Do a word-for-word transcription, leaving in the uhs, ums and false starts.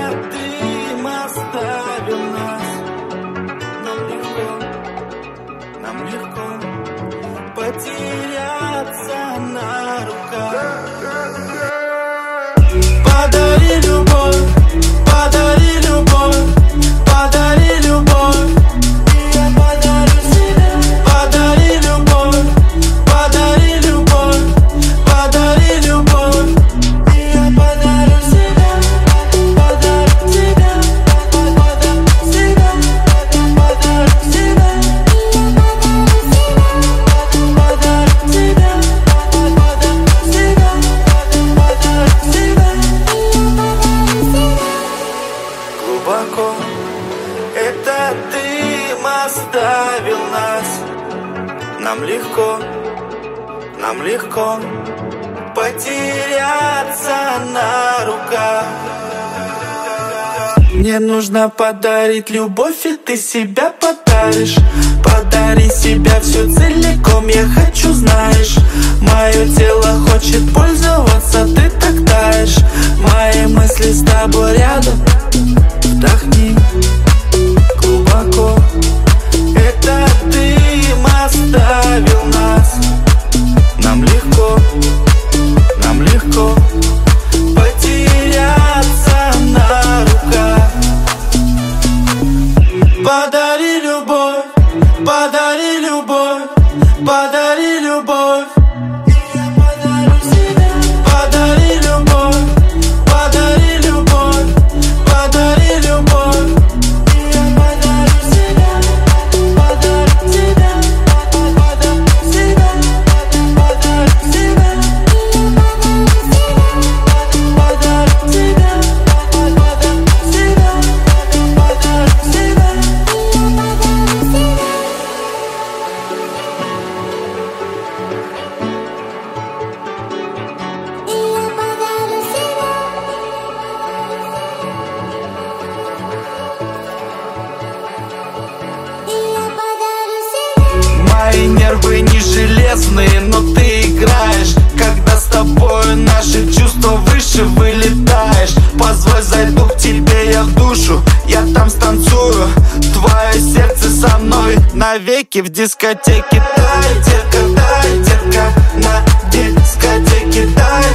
дым оставил нас. Нам легко, нам легко потеряться на руках. Подари любовь, подари любовь, подари любовь, и я подарю себя. Подари любовь, подари любовь, подари любовь, и я подарю себя. Подарю себя, подарю себя, подарю себя, подарю себя, подарю себя, подарю себя. Глубоко этот дым оставил нас. Нам легко, нам легко потеряться на руках. Мне нужно подарить любовь, и ты себя подаришь. Подари себя всю целиком, я хочу, знаешь. Мое тело хочет пользоваться, ты так таешь. Мои мысли с тобой рядом. Вдохни глубоко. Этот дым оставил нас. Нам легко, нам легко потеряться на руках. Подари любовь, подари любовь, подари любовь, и я подарю себя. Подари любовь, подари любовь, подари любовь, и я подарю себя. Подарю себя, подарю себя, подарю себя, подарю себя, подарю себя, подарю себя. Мои нервы не железные, но ты играешь. Когда с тобой наши чувства выше вылетаешь. Позволь, зайду к тебе я в душу, я там станцую. Твое сердце со мной навеки в дискотеке. Дай, детка, дай, детка, на дискотеке. Дай,